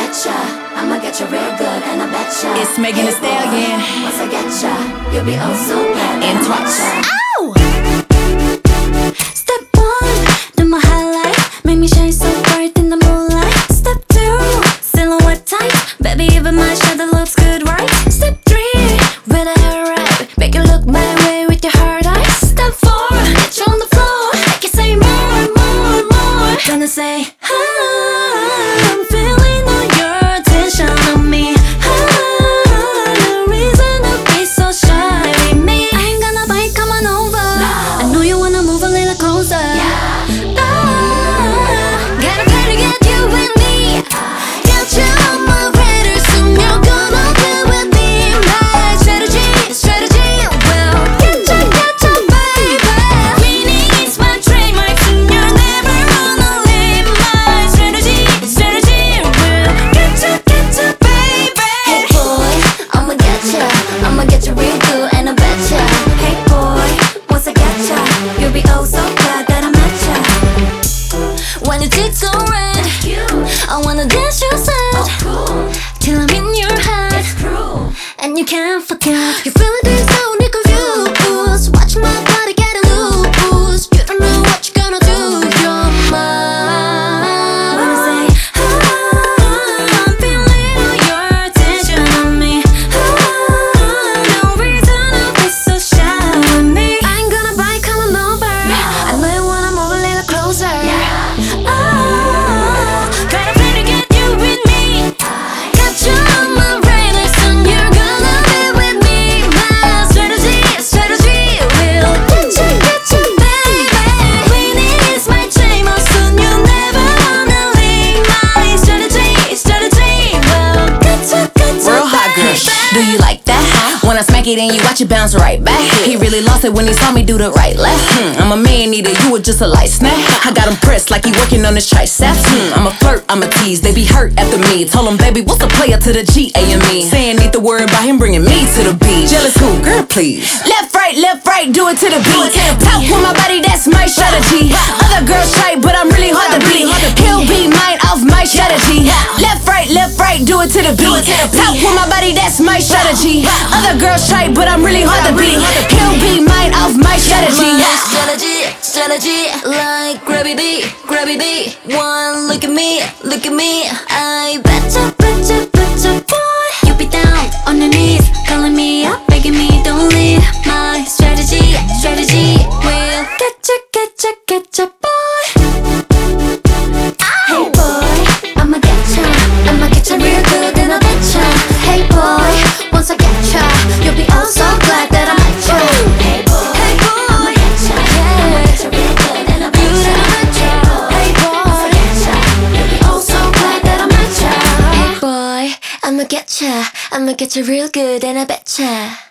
getcha, I'ma get you real good, and I betcha. It's Megan Thee Stallion. Once I getcha, you'll be oh so glad that And I twice. betcha. Ow! Step 1, do my highlight, make me shine so bright in the moonlight. Step 2, silhouette tight, baby even my shadow looks good, right? Step 3, red hair right, make you look my way with your hard eyes. Step 4, get you on the floor, make you say more, more, more. Gonna say, I'm feeling all your attention on me. No reason to be so shy with me. I ain't gonna bite, come on over. I know you wanna move a little closer. Gotta try to get you with me. Got you on my radar, soon you're gonna be with me. My strategy will get you, baby. Winning is my trademark, soon you're never gonna leave. My strategy will get you, baby. Hey boy, I'ma get you real good, and I betcha. Hey boy, once I get ya, you'll be oh so glad that I met ya. When your cheeks go red, I wanna dance your side till I'm in your head, and you can't forget. You feel it is so confused. Watch my body get loose. You don't know what you're gonna do. You're mine. When I say, I'm feeling all your attention on me. No reason to be so shy with me. I ain't gonna bite, come on over. I know you wanna move a little closer. Gotta play to get you with me. Got you on my radar, soon you're gonna be with me. My strategy will get you, baby. Winning is my trademark, soon you'll never wanna leave. My strategy will get you, Real hot girl, do you like that? When I smack it and you watch it bounce right back. He really lost it when he saw me do the right left. I'm a man eater, you were just a light snack. I got him pressed like he working on his triceps. I'm a flirt, I'm a tease, they be hurt after me. Told him, baby, what's a player to the G-A-M-E? Saying need the word about him bringing me to the beat. Jealous who? Girl, please. Left, right, do it to the beat. Top with my body, that's my strategy. Other girls try, but I'm really hard to beat. He'll be mine off my strategy. Left, right, do it to the beat. Top with my body, that's my strategy. Other girls try, but I'm really hard to beat. He'll be mine off my strategy. My strategy, like grabby B. One look at me. I betcha, boy. You be down on your knees, calling me up, begging me don't leave. My strategy will get you, boy. Hey boy, I'ma get you real good, and I betcha. Hey boy, once I getcha, you'll be oh so glad that I met ya. Hey boy, I'ma get you real good, and I betcha. Hey boy, once I getcha, you'll be oh so glad that I met ya. Hey boy, I'ma get you real good, and I betcha.